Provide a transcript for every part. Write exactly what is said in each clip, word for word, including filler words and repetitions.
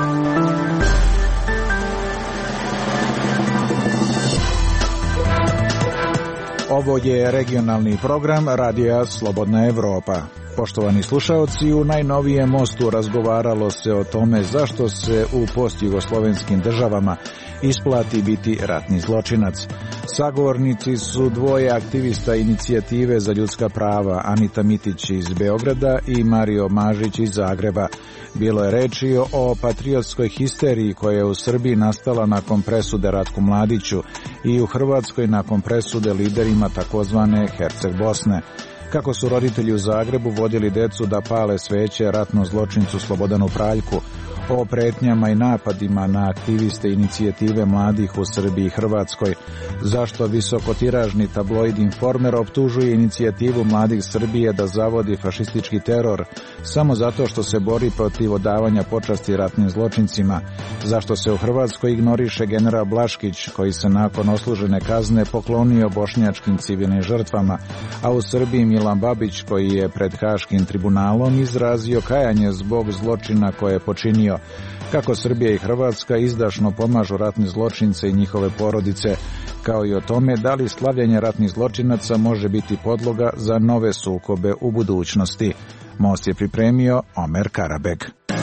Ovo je regionalni program Radija Slobodna Evropa. Poštovani slušaoci, u najnovijem mostu razgovaralo se o tome zašto se u postjugoslovenskim državama isplati biti ratni zločinac. Sagovornici su dvoje aktivista inicijative za ljudska prava, Anita Mitić iz Beograda i Mario Mažić iz Zagreba. Bilo je reči o patriotskoj histeriji koja je u Srbiji nastala nakon presude Ratku Mladiću i u Hrvatskoj nakon presude liderima takozvane Herceg Bosne. Kako su roditelji u Zagrebu vodili decu da pale sveće ratnom zločincu Slobodanu Praljku, o pretnjama i napadima na aktiviste inicijative mladih u Srbiji i Hrvatskoj, zašto visokotiražni tabloid Informer optužuje inicijativu mladih Srbije da zavodi fašistički teror samo zato što se bori protiv odavanja počasti ratnim zločincima, zašto se u Hrvatskoj ignoriše general Blaškić koji se nakon odslužene kazne poklonio bošnjačkim civilnim žrtvama, a u Srbiji Milan Babić koji je pred Haškim tribunalom izrazio kajanje zbog zločina koje je počinio, kako Srbija i Hrvatska izdašno pomažu ratne zločince i njihove porodice, kao i o tome da li slavljenje ratnih zločinaca može biti podloga za nove sukobe u budućnosti. Most je pripremio Omer Karabeg.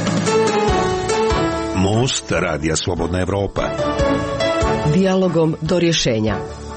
Most Radija Slobodna Evropa. Dijalogom do rješenja.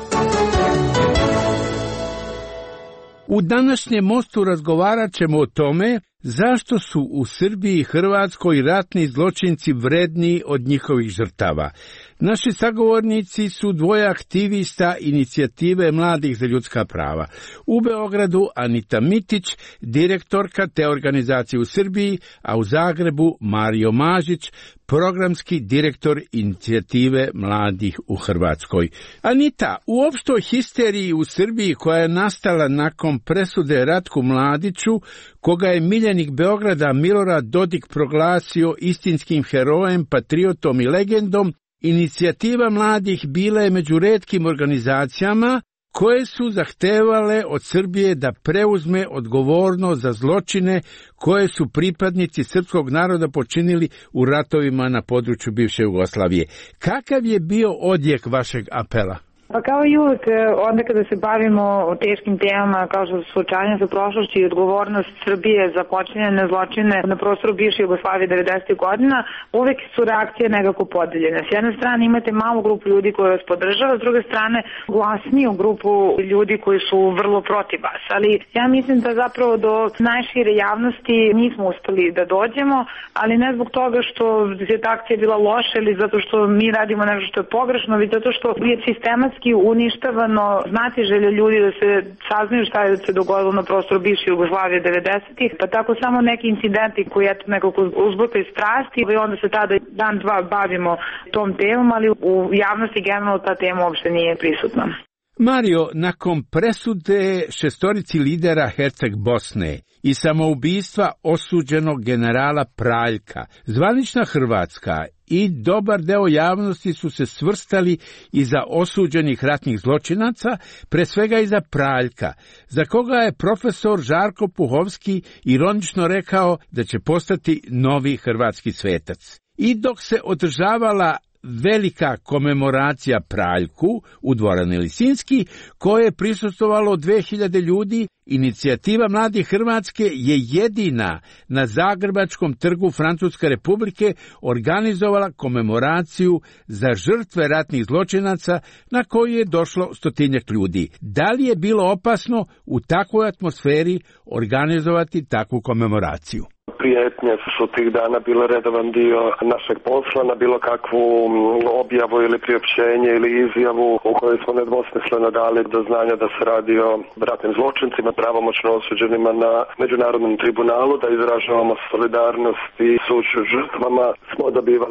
U današnjem mostu razgovarat ćemo o tome zašto su u Srbiji i Hrvatskoj ratni zločinci vredniji od njihovih žrtava. Naši sagovornici su dvoje aktivista inicijative mladih za ljudska prava. U Beogradu Anita Mitić, direktorka te organizacije u Srbiji, a u Zagrebu Mario Mažić, programski direktor inicijative mladih u Hrvatskoj. Anita, u opštoj histeriji u Srbiji koja je nastala nakon presude Ratku Mladiću, koga je miljenik Beograda Milorad Dodik proglasio istinskim herojem, patriotom i legendom, inicijativa mladih bila je među retkim organizacijama koje su zahtevale od Srbije da preuzme odgovornost za zločine koje su pripadnici srpskog naroda počinili u ratovima na području bivše Jugoslavije. Kakav je bio odjek vašeg apela? Pa kao i uvek, onda kada se bavimo o teškim temama kao što su suočavanje sa prošlošću i odgovornost Srbije za počinjene zločine na prostoru bivše Jugoslavije devedesetih godina, uvek su reakcije nekako podeljene. S jedne strane imate malu grupu ljudi koja vas podržava, s druge strane glasniju grupu ljudi koji su vrlo protiv vas. Ali ja mislim da zapravo do najšire javnosti nismo uspeli da dođemo, ali ne zbog toga što je ta akcija bila loša ili zato što mi radimo nešto što je pogrešno, već zato što je sistematski uništavano znati želje ljudi da se saznaju šta je se dogodilo na prostoru bivše Jugoslavije devedesetih, pa tako samo neki incidenti koji eto nekako uzburkaju strasti i onda se tada dan dva bavimo tom temom, ali u javnosti generalno ta tema uopšte nije prisutna. Mario, nakon presude šestorici lidera Herceg Bosne i samoubistva osuđenog generala Praljka, zvanična Hrvatska i dobar deo javnosti su se svrstali iza osuđenih ratnih zločinaca, pre svega iza Praljka, za koga je profesor Žarko Puhovski ironično rekao da će postati novi hrvatski svetac. I dok se održavala velika komemoracija Praljku u dvorani Lisinski, koje je prisustvovalo dve hiljade ljudi, inicijativa Mladih Hrvatske je jedina na Zagrebačkom trgu Francuske Republike organizovala komemoraciju za žrtve ratnih zločinaca na koju je došlo stotinjak ljudi. Da li je bilo opasno u takvoj atmosferi organizovati takvu komemoraciju? Prijetnje su tih dana bile redovan dio našeg posla, na bilo kakvu objavu ili priopćenje ili izjavu u kojoj smo nedvosmisleno dali do znanja da se radi o ratnim zločincima, pravomoćno osuđenima na međunarodnom tribunalu, da izražavamo solidarnost i sućut žrtvama. Smo dobivali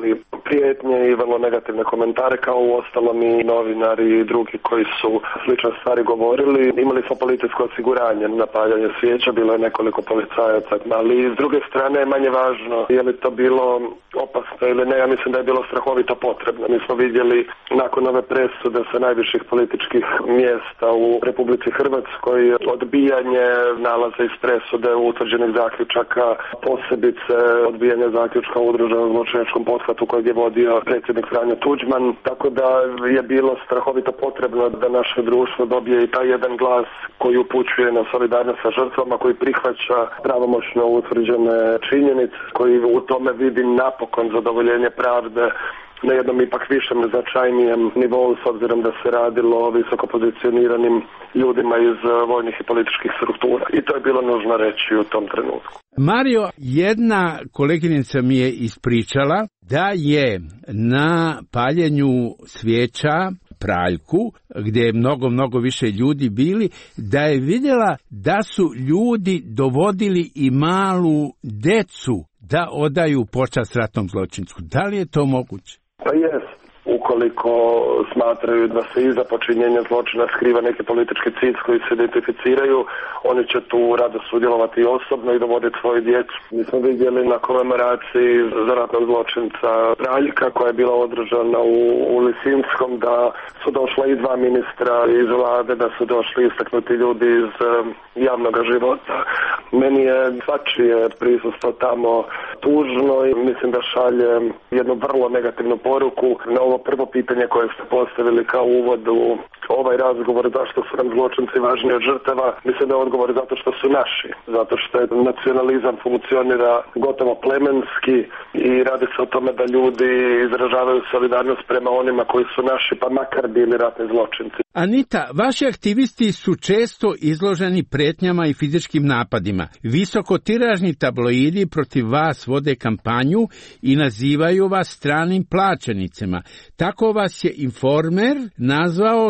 prijetnje i vrlo negativne komentare, kao u ostalom i novinari i drugi koji su slične stvari govorili. Imali smo policijsko osiguranje na paljenje svijeća, bilo je nekoliko policajaca, ali s druge strane je manje važno je li to bilo opasno ili ne. Ja mislim da je bilo strahovito potrebno. Mi smo vidjeli nakon ove presude sa najviših političkih mjesta u Republici Hrvatskoj odbijanje nalaza iz presude utvrđenih zaključaka, posebice odbijanje zaključka u udruženom zločinačkom pothvatu kojeg je vodio predsjednik Franjo Tuđman, tako da je bilo strahovito potrebno da naše društvo dobije i taj jedan glas koji upućuje na solidarnost sa žrtvama, koji prihvaća pravomoćno utvrđene činjenice, koji u tome vidi napokon zadovoljenje pravde na jednom ipak višem značajnijem nivou, s obzirom da se radilo o visoko pozicioniranim ljudima iz vojnih i političkih struktura. I to je bilo nužno reći u tom trenutku. Mario, jedna koleginica mi je ispričala da je na paljenju svijeća Praljku, gdje je mnogo, mnogo više ljudi bili, da je vidjela da su ljudi dovodili i malu decu da odaju počast ratnom zločincu. Da li je to moguće? Pa jest. Ukoliko smatraju da se iza počinjenja zločina skriva neki politički cilj koji se identificiraju, oni će tu rado sudjelovati osobno i dovoditi svoju djecu. Mi smo vidjeli na komemoraciji za ratnog zločinca Praljka koja je bila održana u, u Lisinskom, da su došla i dva ministra iz vlade, da su došli istaknuti ljudi iz um, javnog života. Meni je svačije prisustvo tamo tužno i mislim da šalje jednu vrlo negativnu poruku na ovo prvo pitanje koje ste postavili kao uvod u ovaj razgovor, zašto su nam zločinci važni od žrtava. Mislim da je odgovor zato što su naši, zato što je nacionalizam funkcionira gotovo plemenski i radi se o tome da ljudi izražavaju solidarnost prema onima koji su naši, pa makar bili ratni zločinci. Anita, vaši aktivisti su često izloženi pretnjama i fizičkim napadima. Visokotiražni tabloidi protiv vas vode kampanju i nazivaju vas stranim plaćenicima. Tako vas je Informer nazvao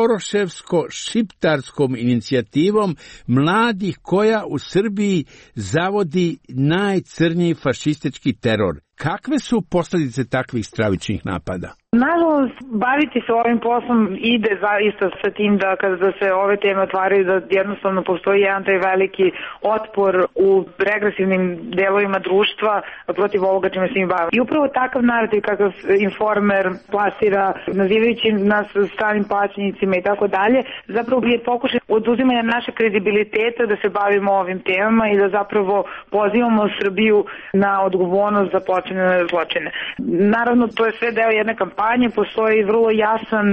Soroševsko-šiptarskom inicijativom mladih koja u Srbiji zavodi najcrnji fašistički teror. Kakve su posljedice takvih stravičnih napada? Nažalost, baviti se ovim poslom ide zaista sa tim da kada se ove teme otvaraju da jednostavno postoji jedan taj veliki otpor u regresivnim delovima društva protiv ovoga čime se im bavimo. I upravo takav narativ kakav Informer plasira, nazivajući nas stranim plaćenicima i tako dalje, zapravo je pokušaj oduzimanja naše kredibiliteta da se bavimo ovim temama i da zapravo pozivamo Srbiju na odgovornost za počinjene zločine. Naravno, to je sve deo jedne kampanje. Postoji vrlo jasan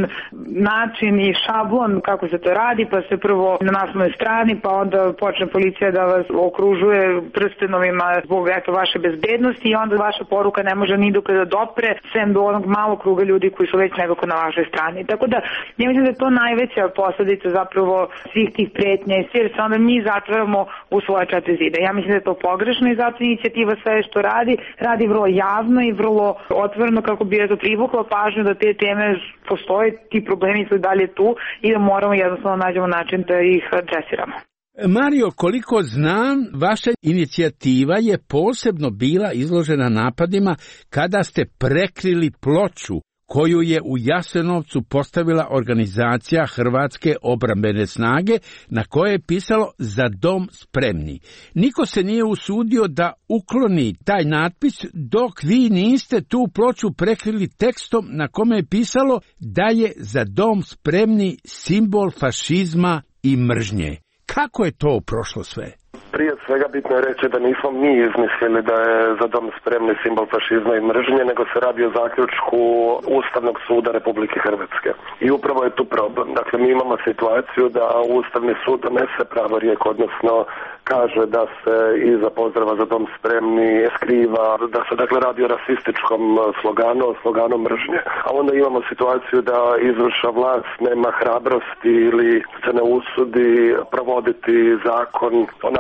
način i šablon kako se to radi, pa se prvo na naslovnoj strani, pa onda počne policija da vas okružuje prstenovima zbog eto vaše bezbednosti i onda vaša poruka ne može ni do kada dopre, sem do onog malog kruga ljudi koji su već nekako na vašoj strani. Tako da, ja mislim da je to najveća posljedica zapravo svih tih pretnja i jer se onda mi zatvaramo u svoje četiri zida. Ja mislim da je to pogrešno i zato inicijativa sve što radi, radi vrlo javno i vrlo otvoreno kako bi je to privuklo pažnju da te teme postoje, ti problemi su dalje tu i da moramo jednostavno nađemo način da ih adresiramo. Mario, koliko znam, vaša inicijativa je posebno bila izložena napadima kada ste prekrili ploču koju je u Jasenovcu postavila organizacija Hrvatske obrambene snage, na kojoj je pisalo Za dom spremni. Niko se nije usudio da ukloni taj natpis, dok vi niste tu ploču prekrili tekstom na kome je pisalo da je Za dom spremni simbol fašizma i mržnje. Kako je to prošlo sve? Prije svega bitno je reći da nismo mi izmislili da je Za dom spremni simbol fašizma i mržnje, nego se radi o zaključku Ustavnog suda Republike Hrvatske. I upravo je tu problem. Dakle, mi imamo situaciju da Ustavni sud donese pravorijek, odnosno kaže da se iza pozdrava Za dom spremni skriva, da se dakle radi o rasističkom sloganu, o sloganu mržnje. A onda imamo situaciju da izvršna vlast nema hrabrosti ili se ne usudi provoditi zakon onako kako ga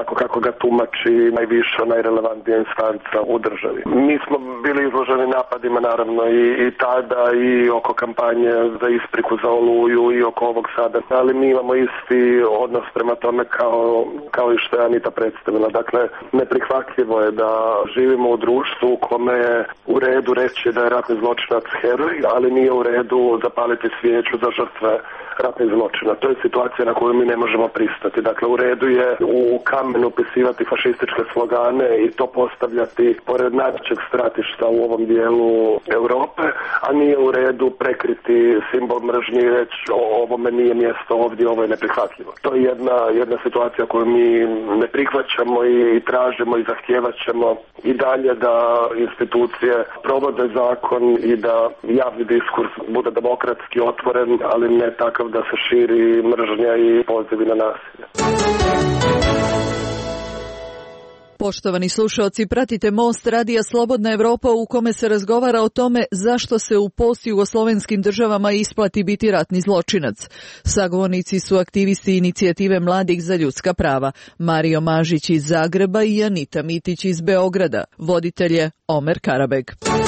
ga tumači najviša, najrelevantnija instanca u državi. Mi smo bili izloženi napadima naravno i, i tada i oko kampanje za ispriku za Oluju i oko ovog sada, ali mi imamo isti odnos prema tome kao, kao i što je Anita predstavila. Dakle, neprihvatljivo je da živimo u društvu u kome je u redu reći da je ratni zločinac heroj, ali nije u redu zapaliti svijeću za žrtve ratnih zločina. To je situacija na koju mi ne možemo pristati. Dakle, u redu je u kamenu upisivati fašističke slogane i to postavljati pored najvećeg stratišta u ovom dijelu Europe, a nije u redu prekriti simbol mržnje i reći ovome nije mjesto ovdje, ovo je neprihvatljivo. To je jedna, jedna situacija koju mi ne prihvaćamo i tražimo i zahtijevat ćemo i dalje da institucije provode zakon i da javni diskurs bude demokratski otvoren, ali ne takav da se širi mržnja i pozivi na nasilje. Poštovani slušaoci, pratite Most radija Slobodna Evropa u kome se razgovara o tome zašto se u postjugoslovenskim državama isplati biti ratni zločinac. Sagovornici su aktivisti inicijative Mladih za ljudska prava, Mario Mažić iz Zagreba i Anita Mitić iz Beograda. Voditelj je Omer Karabeg.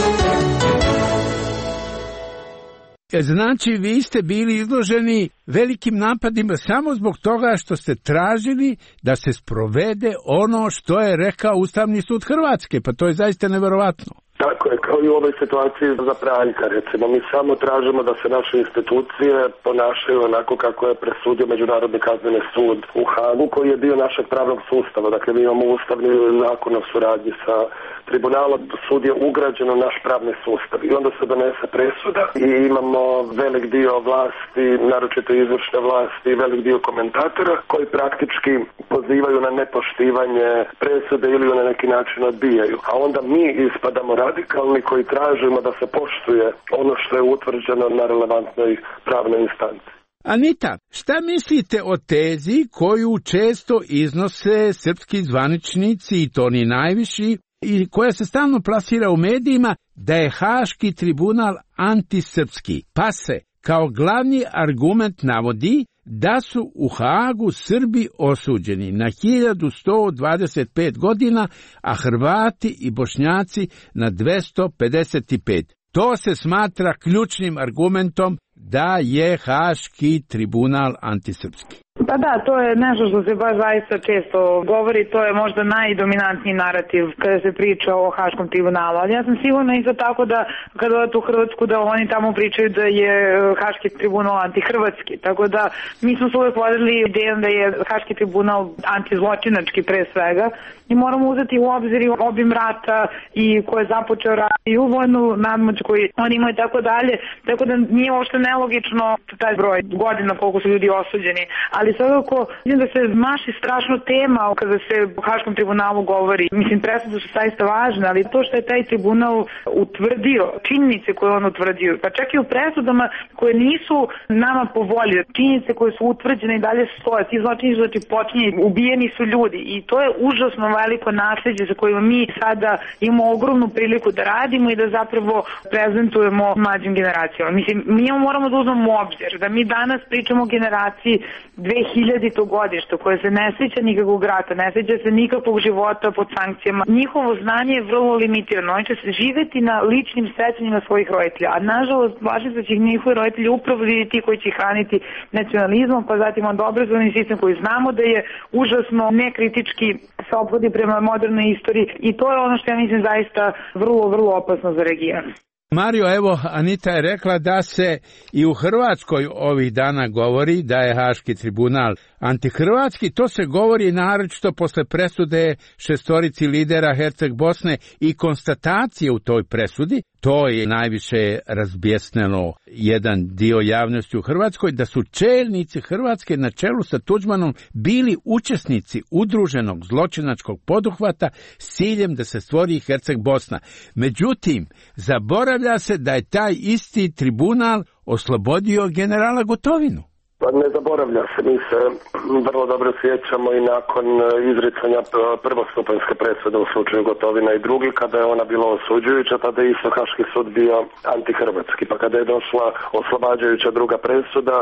Znači, vi ste bili izloženi velikim napadima samo zbog toga što ste tražili da se sprovede ono što je rekao Ustavni sud Hrvatske. Pa to je zaista neverovatno. Tako je, kao i u ovoj situaciji za Praljka, recimo. Mi samo tražimo da se naše institucije ponašaju onako kako je presudio Međunarodni kazneni sud u Hagu, koji je dio našeg pravnog sustava. Dakle, mi imamo ustavni zakon o suradnji sa tribunalom, sud je ugrađen u naš pravni sustav i onda se donese presuda i imamo velik dio vlasti, naročito izvršne vlasti i velik dio komentatora koji praktički pozivaju na nepoštivanje presude ili ju na neki način odbijaju. A onda mi ispadamo radikalni koji tražimo da se poštuje ono što je utvrđeno na relevantnoj pravnoj instanci. Anita, šta mislite o tezi koju često iznose srpski zvaničnici i to oni najviši, i koja se stalno plasira u medijima, da je Haški tribunal antisrpski, pa se kao glavni argument navodi da su u Hagu Srbi osuđeni na hiljadu sto dvadeset pet godina, a Hrvati i Bošnjaci na dvesta pedeset pet. To se smatra ključnim argumentom da je Haški tribunal antisrpski. Pa da, to je nešto što se baš zaista često govori, to je možda najdominantniji narativ kada se priča o Haškom tribunalu, ali ja sam sigurna isto tako da kada odete u Hrvatsku da oni tamo pričaju da je Haški tribunal antihrvatski, tako da mi smo se uvek vodili idejom da je Haški tribunal antizločinački pre svega i moramo uzeti u obzir obim rata i ko je započeo rat i u vojnu nadmoć koji oni imaju tako dalje, tako da nije uopšte nelogično taj broj godina koliko su ljudi osuđeni, ali svakako vidim da se maši strašno tema kada se u Haškom tribunalu govori. Mislim, presude su zaista važne, ali to što je taj tribunal utvrdio, činjenice koje on utvrdio, pa čak i u presudama koje nisu nama po volji, činjenice koje su utvrđene i dalje stoje, ti zločini su znači počinjeni, ubijeni su ljudi i to je užasno veliko nasljeđe za kojima mi sada imamo ogromnu priliku da radimo i da zapravo prezentujemo mlađim generacijama. Mislim, mi moramo da uzmemo u obzir da mi danas pričamo o generaciji dve hiljaditog godišta koje se ne sjeća nikakvog rata, ne sjeća se nikakvog života pod sankcijama. Njihovo znanje je vrlo limitirano. Oni će se živjeti na ličnim sećanjima svojih roditelja, a nažalost važno da će njihovi roditelji upravo biti ti koji će hraniti nacionalizmom, pa zatim onda obrazovni sistem koji znamo da je užasno nekritički se ophodi prema modernoj istoriji i to je ono što ja mislim zaista vrlo, vrlo opasno za region. Mario, evo, Anita je rekla da se i u Hrvatskoj ovih dana govori da je Haški tribunal antihrvatski. To se govori naročito posle presude šestorici lidera Herceg Bosne i konstatacije u toj presudi. To je najviše razbjesnelo jedan dio javnosti u Hrvatskoj, da su čelnici Hrvatske na čelu sa Tuđmanom bili učesnici udruženog zločinačkog poduhvata s ciljem da se stvori Herceg Bosna. Međutim, zaboravlja se da je taj isti tribunal oslobodio generala Gotovinu. Ne zaboravlja se, mi se vrlo dobro sjećamo i nakon izricanja prvostupanjske presude u slučaju Gotovina i drugi, kada je ona bila osuđujuća, tada je isto Haški sud bio antihrvatski, pa kada je došla oslobađajuća druga presuda,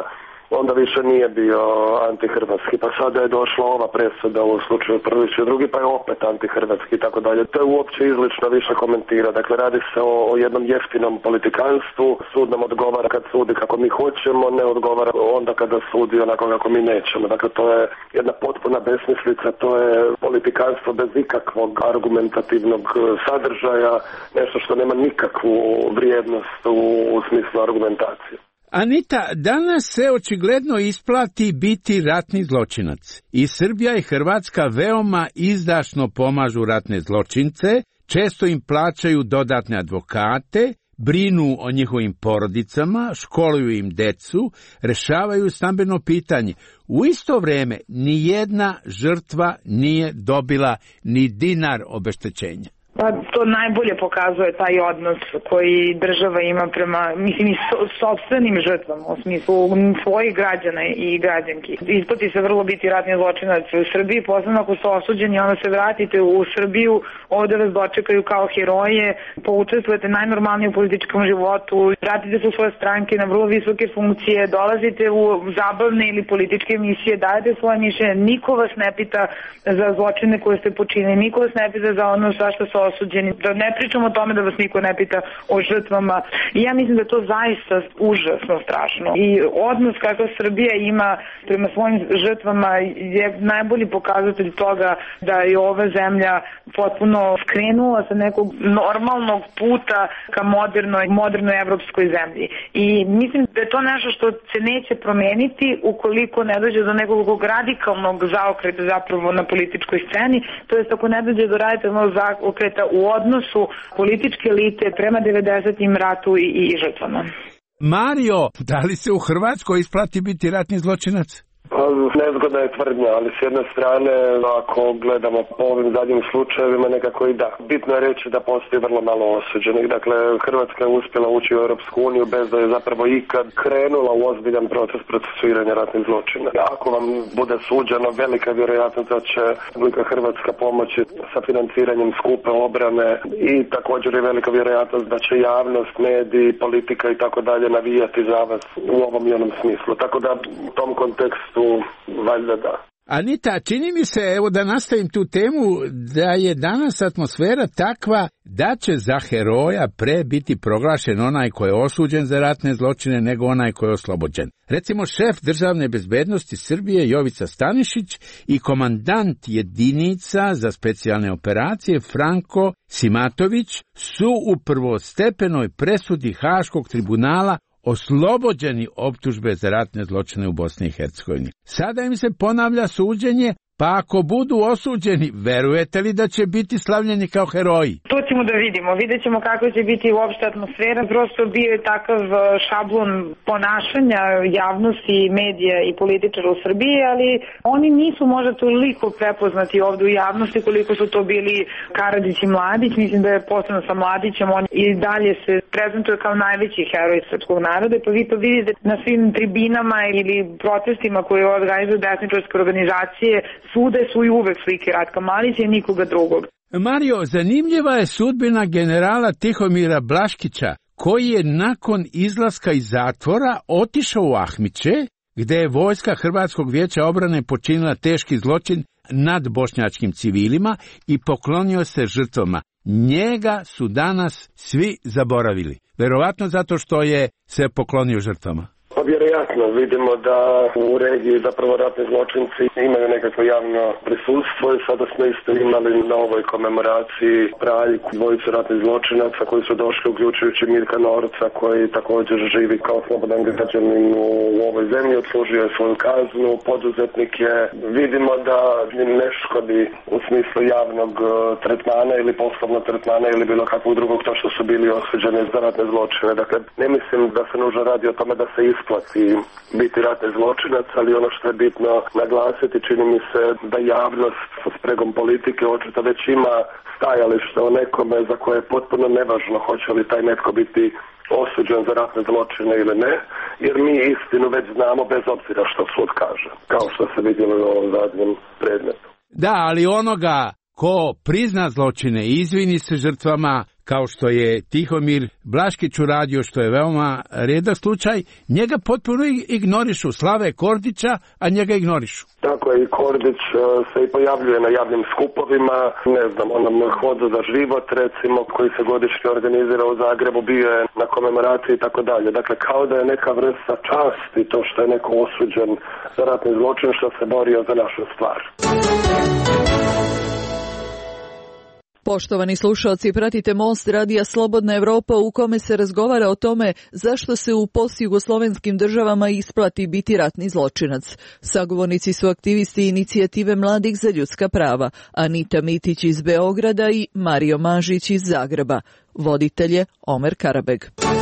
onda više nije bio antihrvatski. Pa sada je došla ova presuda u slučaju Prlić i drugi, pa je opet antihrvatski i tako dalje. To je uopće izlično više komentira. Dakle, radi se o, o jednom jeftinom politikanstvu. Sud nam odgovara kad sudi kako mi hoćemo, ne odgovara onda kada sudi onako kako mi nećemo. Dakle, to je jedna potpuna besmislica, to je politikanstvo bez ikakvog argumentativnog sadržaja, nešto što nema nikakvu vrijednost u, u smislu argumentacije. Anita, danas se očigledno isplati biti ratni zločinac. I Srbija i Hrvatska veoma izdašno pomažu ratne zločince, često im plaćaju dodatne advokate, brinu o njihovim porodicama, školuju im decu, rešavaju stambeno pitanje. U isto vreme nijedna žrtva nije dobila ni dinar obeštećenja. Pa to najbolje pokazuje taj odnos koji država ima prema, mislim, i so, sobstvenim žrtvama, u smislu svojih građana i građanki. Isplati se vrlo biti ratni zločinac u Srbiji, posebno ako ste osuđeni, onda se vratite u Srbiju, ovde vas dočekaju kao heroje, poučestvujete najnormalnije u političkom životu, vratite se u svoje stranke na vrlo visoke funkcije, dolazite u zabavne ili političke emisije, dajete svoje mišljenje, niko vas ne pita za zločine koje ste počinili, niko vas ne pita za ono zašto se osuđeni, da ne pričamo o tome da vas niko ne pita o žrtvama. I ja mislim da je to zaista užasno strašno. I odnos kakav Srbija ima prema svojim žrtvama je najbolji pokazatelj toga da je ova zemlja potpuno skrenula sa nekog normalnog puta ka modernoj, modernoj evropskoj zemlji. I mislim da je to nešto što se neće promeniti ukoliko ne dođe do nekog radikalnog zaokreta zapravo na političkoj sceni, to jest ako ne dođe do radikalnog zaokreta u odnosu političke elite prema devedesetim ratu i, i žrtvama. Mario, da li se u Hrvatskoj isplati biti ratni zločinac? Nezgodna je tvrdnja, ali s jedne strane, ako gledamo po ovim zadnjim slučajevima, nekako i da. Bitno je reći da postoji vrlo malo osuđenih. Dakle, Hrvatska je uspjela ući u Europsku uniju bez da je zapravo ikad krenula u ozbiljan proces procesuiranja ratnih zločina. Ako vam bude suđeno, velika vjerojatnost da će Republika Hrvatska pomoći sa financiranjem skupe obrane i također je velika vjerojatnost da će javnost, mediji, politika i tako dalje navijati za vas u ovom i onom smislu. Tako da u tom kontekstu valjda da. Anita, čini mi se, evo da nastavim tu temu, da je danas atmosfera takva da će za heroja pre biti proglašen onaj ko je osuđen za ratne zločine nego onaj ko je oslobođen. Recimo, šef državne bezbednosti Srbije Jovica Stanišić i komandant jedinica za specijalne operacije Franko Simatović su u prvostepenoj presudi Haškog tribunala oslobođeni optužbe za ratne zločine u Bosni i Hercegovini. Sada im se ponavlja suđenje, pa ako budu osuđeni, verujete li da će biti slavljeni kao heroji? To ćemo da vidimo. Vidjet ćemo kako će biti uopšte atmosfera. Prosto bio je takav šablon ponašanja javnosti, medija i političara u Srbiji, ali oni nisu možda toliko prepoznati ovdje u javnosti koliko su to bili Karadžić i Mladić. Mislim da je posebno sa Mladićem on i dalje se prezentuje kao najveći heroj srpskog naroda. Pa vi to vidite na svim tribinama ili protestima koje organizuju desničarske organizacije. Svude su i uvek slike Ratka Mladića i nikoga drugog. Mario, zanimljiva je sudbina generala Tihomira Blaškića, koji je nakon izlaska iz zatvora otišao u Ahmiće, gde je vojska Hrvatskog vijeća obrane počinila teški zločin nad bošnjačkim civilima i poklonio se žrtvama. Njega su danas svi zaboravili, verovatno zato što je se poklonio žrtvama. Pa vjerojatno vidimo da u regiji zapravo ratni zločinci imaju nekakvo javno prisustvo i sada smo isto imali na ovoj komemoraciji Praljku, dvojicu ratnih zločinaca koji su došli, uključujući Mirka Norca koji također živi kao slobodan građanin u ovoj zemlji, odslužio je svoju kaznu, poduzetnik je. Vidimo da ne škodi u smislu javnog tretmana ili poslovnog tretmana ili bilo kakvog drugog to što su bili osuđeni za ratne zločine. Dakle, ne mislim da se nužno radi o tome da se isplati biti ratni zločinac, ali ono što je bitno naglasiti, čini mi se da javnost sa spregom politike očito već ima stajalište o nekome za koje je potpuno nevažno hoće li taj netko biti osuđen za ratne zločine ili ne, jer mi istinu već znamo bez obzira što sud kaže, kao što se vidjelo u ovom zadnjem predmetu. Da, ali onoga ko prizna zločine i izvini se žrtvama, kao što je Tihomir Blaškić uradio, što je veoma redak slučaj, njega potpuno ignorišu. Slave Kordića, a njega ignorišu. Tako je, i Kordić se i pojavljuje na javnim skupovima, ne znam, onom Hodu za život, recimo, koji se godišnje organizira u Zagrebu, bio je na komemoraciji i tako dalje. Dakle, kao da je neka vrsta časti to što je neko osuđen za ratni zločin, što se borio za našu stvar. Poštovani slušalci, pratite Most radija Slobodna Evropa u kome se razgovara o tome zašto se u postjugoslovenskim državama isplati biti ratni zločinac. Sagovornici su aktivisti inicijative Mladih za ljudska prava, Anita Mitić iz Beograda i Mario Mažić iz Zagreba. Voditelj je Omer Karabeg.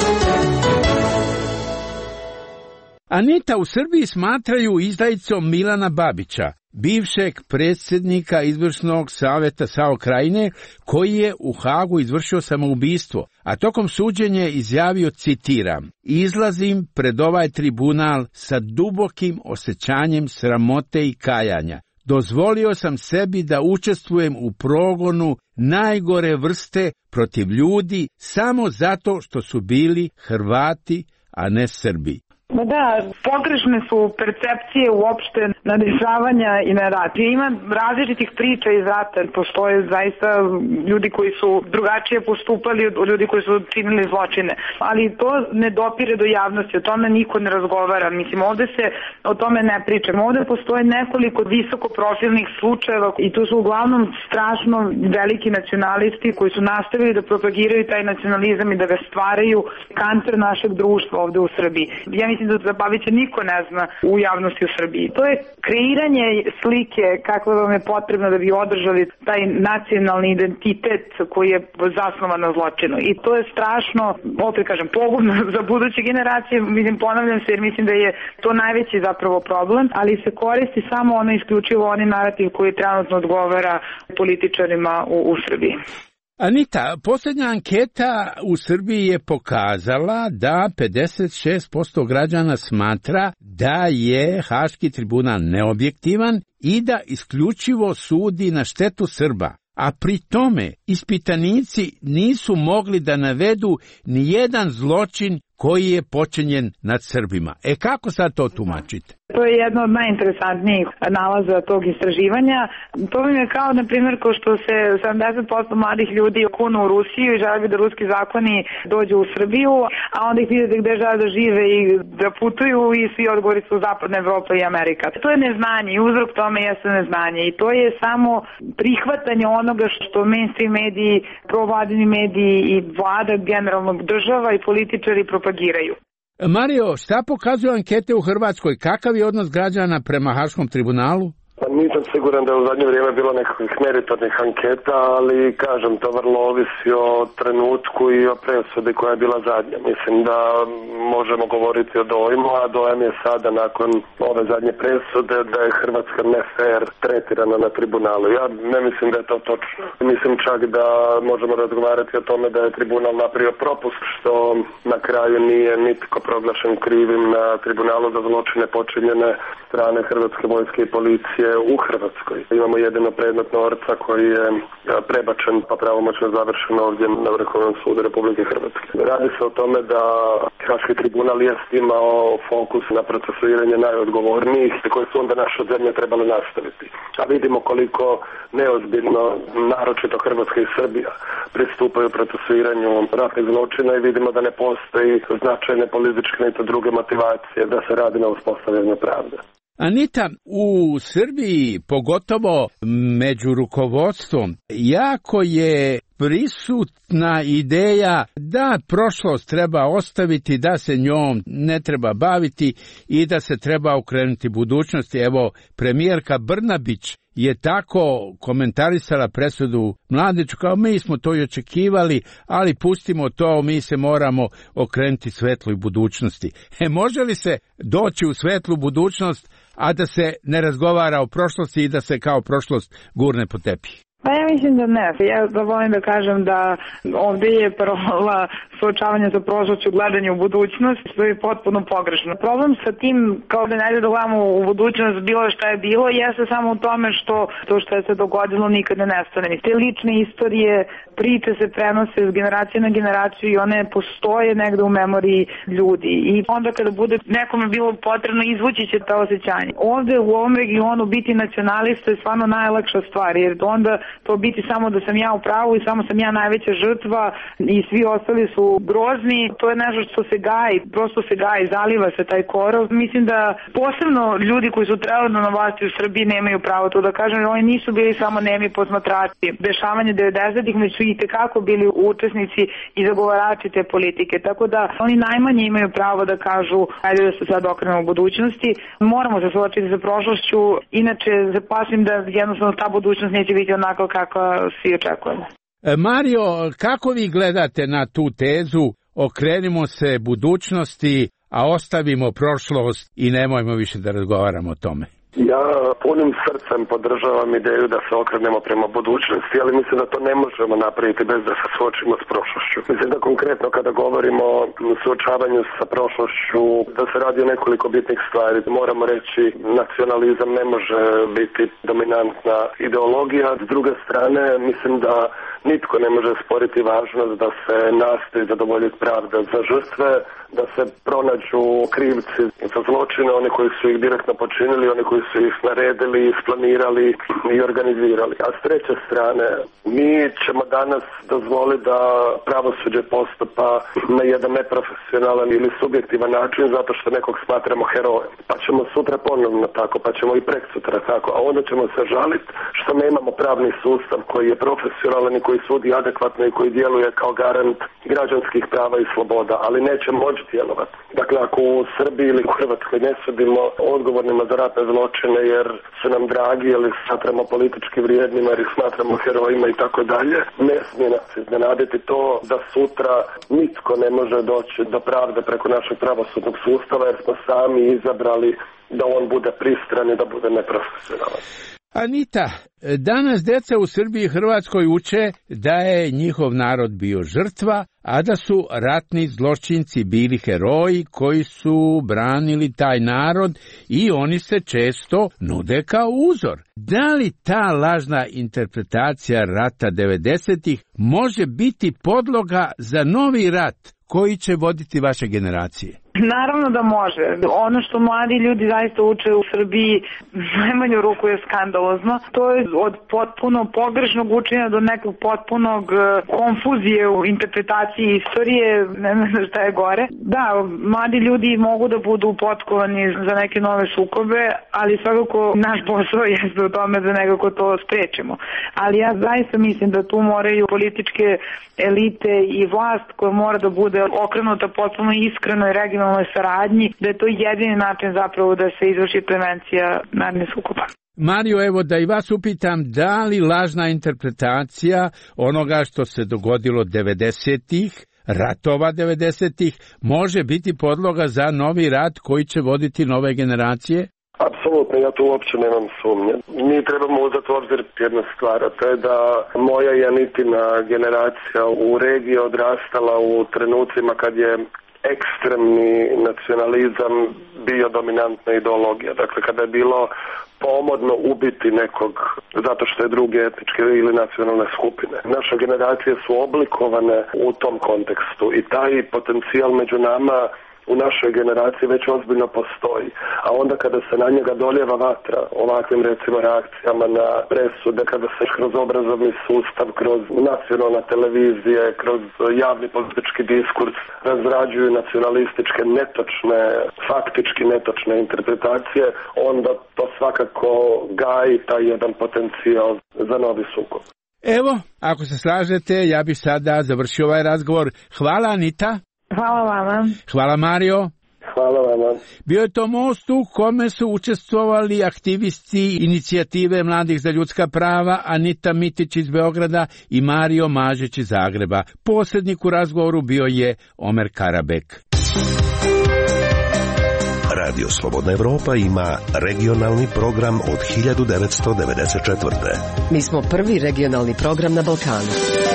Anita, u Srbiji smatraju izdajicom Milana Babića, bivšeg predsjednika izvršnog saveta SAO Krajine, koji je u Hagu izvršio samoubistvo, a tokom suđenja izjavio, citiram, izlazim pred ovaj tribunal sa dubokim osjećanjem sramote i kajanja. Dozvolio sam sebi da učestvujem u progonu najgore vrste protiv ljudi samo zato što su bili Hrvati, a ne Srbi. Ma da, pogrešne su percepcije uopšte na dešavanja i na rat. Ima različitih priča iz rata, postoje zaista ljudi koji su drugačije postupali od ljudi koji su činili zločine, ali to ne dopire do javnosti, o tome niko ne razgovara. Mislim, ovde se o tome ne priča. Ovde postoje nekoliko visokoprofilnih slučajeva i to su uglavnom strašno veliki nacionalisti koji su nastavili da propagiraju taj nacionalizam i da ga stvaraju kancer našeg društva ovde u Srbiji. Ja mislim da za Babića niko ne zna u javnosti u Srbiji. To je kreiranje slike kakva vam je potrebno da bi održali taj nacionalni identitet koji je zasnovan na zločinu. I to je strašno, opet kažem, pogubno za buduće generacije. Mislim, ponavljam se jer mislim da je to najveći zapravo problem, ali se koristi samo ono isključivo oni narativ koji trenutno odgovara političarima u, u Srbiji. Anita, posljednja anketa u Srbiji je pokazala da pedeset šest posto građana smatra da je Haški tribunal neobjektivan i da isključivo sudi na štetu Srba, a pri tome ispitanici nisu mogli da navedu ni jedan zločin koji je počinjen nad Srbima. E kako sad to tumačite? To je jedno od najinteresantnijih nalaza tog istraživanja. To vam je kao, na primjer, ko što se sedamdeset posto mladih ljudi okunu u Rusiju i žele bi da ruski zakoni dođu u Srbiju, a onda ih vidite gde žele da žive i da putuju i svi odgovori su Zapadna Evropa i Amerika. To je neznanje i uzrok tome jeste neznanje i to je samo prihvatanje onoga što mainstream mediji, provladini mediji i vlada generalnog država i političari propagiraju. Mario, šta pokazuju ankete u Hrvatskoj? Kakav je odnos građana prema Haškom tribunalu? Pa nisam siguran da je u zadnje vrijeme bilo nekakvih meritornih anketa, ali kažem, to vrlo ovisi o trenutku i o presudi koja je bila zadnja. Mislim da možemo govoriti o dojmu, a dojam je sada nakon ove zadnje presude da je Hrvatska nefair tretirana na tribunalu. Ja ne mislim da je to točno. Mislim čak da možemo razgovarati o tome da je tribunal napravio propust, što na kraju nije nitko proglašen krivim na tribunalu za zločine počinjene strane Hrvatske vojske i policije u Hrvatskoj. Imamo jedino predmet Norca koji je prebačen pa pravomoćno završen ovdje na Vrhovnom sudu Republike Hrvatske. Radi se o tome da Haški tribunal jest imao fokus na procesuiranje najodgovornijih koji su onda naša zemlja trebala nastaviti. A vidimo koliko neozbiljno, naročito Hrvatska i Srbija, pristupaju procesuiranju ratnih zločina i vidimo da ne postoji značajne političke niti druge motivacije da se radi na uspostavljanju pravde. Anita, u Srbiji, pogotovo među rukovodstvom, jako je prisutna ideja da prošlost treba ostaviti, da se njom ne treba baviti i da se treba okrenuti budućnosti. Evo, premijerka Brnabić je tako komentarisala presudu Mladiću, kao mi smo to i očekivali, ali pustimo to, mi se moramo okrenuti svetloj budućnosti. E, može li se doći u svetlu budućnost, a da se ne razgovara o prošlosti i da se kao prošlost gurne po tepih? Pa ja mislim da ne. Ja da volim da kažem da ovde je parola suočavanja sa prošlošću, gledanje u budućnost, što je potpuno pogrešno. Problem sa tim, kao da ne da gledamo u budućnost bilo šta je bilo, jeste samo u tome što to što je se dogodilo nikad ne nestane. Te lične istorije, priče se prenose s generacije na generaciju i one postoje negde u memoriji ljudi. I onda kada bude nekome bilo potrebno, izvući će ta osjećanja. Ovde u ovom regionu biti nacionalista je stvarno najlakša stvar, jer onda to biti samo da sam ja u pravu i samo sam ja najveća žrtva i svi ostali su grozni. To je nešto što se gaji, prosto se gaji, zaliva se taj korov. Mislim da posebno ljudi koji su trenutno na vlasti u Srbiji nemaju pravo to da kažem, jer oni nisu bili samo nemi posmatrači dešavanja devedesetih, već su i tekako bili učesnici i zagovarači te politike. Tako da oni najmanje imaju pravo da kažu ajde da se sad okrenemo u budućnosti. Moramo se suočiti sa prošlošću, inače zaplašim da jednostavno ta budućnost neće biti onako kako svi očekujemo. Mario, kako vi gledate na tu tezu okrenimo se budućnosti, a ostavimo prošlost i nemojmo više da razgovaramo o tome? Ja punim srcem podržavam ideju da se okrenemo prema budućnosti, ali mislim da to ne možemo napraviti bez da se suočimo s prošlošću. Mislim da konkretno kada govorimo o suočavanju sa prošlošću, da se radi o nekoliko bitnih stvari. Moramo reći, nacionalizam ne može biti dominantna ideologija. S druge strane, mislim da nitko ne može sporiti važnost da se nastoji zadovoljiti pravda za žrtve, da se pronađu krivci za zločine, oni koji su ih direktno počinili, oni koji su ih naredili, isplanirali i organizirali. A s treće strane, mi ćemo danas dozvoliti da pravosuđe postupa na jedan neprofesionalan ili subjektivan način zato što nekog smatramo herojem. Pa ćemo sutra ponovno tako, pa ćemo i preksutra tako, a onda ćemo se žaliti što nemamo pravni sustav koji je profesionalan i koji sudi adekvatno i koji djeluje kao garant građanskih prava i sloboda, ali neće moći djelovati. Dakle, ako u Srbiji ili u Hrvatskoj ne sudimo odgovornima za ratne zločine jer su nam dragi ili smatramo politički vrijednima jer ih smatramo herojima i tako dalje, ne smije nas iznenaditi to da sutra nitko ne može doći do pravde preko našeg pravosudnog sustava jer smo sami izabrali da on bude pristran i da bude neprofesionalan. Anita, danas deca u Srbiji i Hrvatskoj uče da je njihov narod bio žrtva, a da su ratni zločinci bili heroji koji su branili taj narod i oni se često nude kao uzor. Da li ta lažna interpretacija rata devedesetih može biti podloga za novi rat koji će voditi vaše generacije? Naravno da može. Ono što mladi ljudi zaista uče u Srbiji najmanju ruku je skandalozno. To je od potpuno pogrešnog učenja do nekog potpunog konfuzije u interpretaciji istorije, ne znam šta je gore. Da, mladi ljudi mogu da budu potkovani za neke nove sukobe, ali svakako naš posao jeste u tome da nekako to sprečimo. Ali ja zaista mislim da tu moraju političke elite i vlast koja mora da bude okrenuta potpuno iskreno i regionalnoj saradnji, da je to jedini način zapravo da se izvrši prevencija narednih sukoba. Mario, evo da i vas upitam, da li lažna interpretacija onoga što se dogodilo devedesetih, ratova devedesetih, može biti podloga za novi rat koji će voditi nove generacije? Apsolutno, ja tu uopće nemam sumnje. Mi trebamo uzeti u obzir jednu stvar, a to je da moja i Anitina generacija u regiji odrastala u trenucima kad je ekstremni nacionalizam bio dominantna ideologija. Dakle, kada je bilo pomodno ubiti nekog zato što je druge etničke ili nacionalne skupine. Naše generacije su oblikovane u tom kontekstu i taj potencijal među nama u našoj generaciji već ozbiljno postoji. A onda kada se na njega dolijeva vatra ovakvim recimo reakcijama na presude, kada se kroz obrazovni sustav, kroz nacionalne televizije, kroz javni politički diskurs razrađuju nacionalističke netočne, faktički netočne interpretacije, onda to svakako gaji taj jedan potencijal za novi sukob. Evo, ako se slažete, ja bih sada završio ovaj razgovor. Hvala, Anita. Hvala vama. Hvala, Mario. Hvala vama. Bio je to most u kome su učestvovali aktivisti inicijative Mladih za ljudska prava Anita Mitić iz Beograda i Mario Mažić iz Zagreba. Posrednik u razgovoru bio je Omer Karabek. Radio Slobodna Evropa ima regionalni program od hiljadu devetsto devedeset četvrte. Mi smo prvi regionalni program na Balkanu.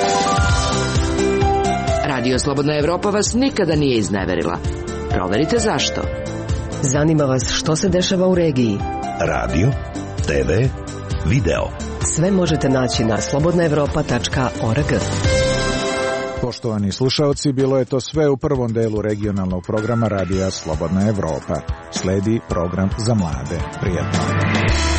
Radio Slobodna Evropa vas nikada nije izneverila. Proverite zašto. Zanima vas što se dešava u regiji. Radio, te ve, video. Sve možete naći na slobodna evropa tačka org. Poštovani slušaoci, bilo je to sve u prvom delu regionalnog programa Radija Slobodna Evropa. Sledi program za mlade. Prijetno.